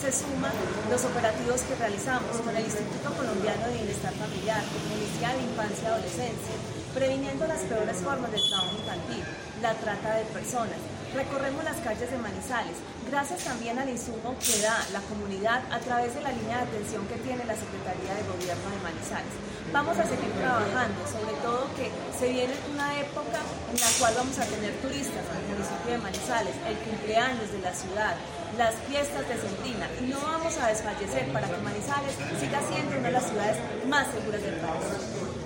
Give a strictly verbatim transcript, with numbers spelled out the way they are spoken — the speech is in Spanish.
se suman los operativos que realizamos con el Instituto Colombiano de Bienestar Familiar, Tecnología de Infancia y Adolescencia, previniendo las peores formas de trabajo infantil, la trata de personas. Recorremos las calles de Manizales, gracias también al insumo que da la comunidad a través de la línea de atención que tiene la Secretaría de Gobierno de Manizales. Vamos a seguir trabajando, sobre todo que se viene una época en la cual vamos a tener turistas al municipio de Manizales, el cumpleaños de la ciudad, las fiestas de Centina, y no vamos a desfallecer para que Manizales siga siendo una de las ciudades más seguras del país.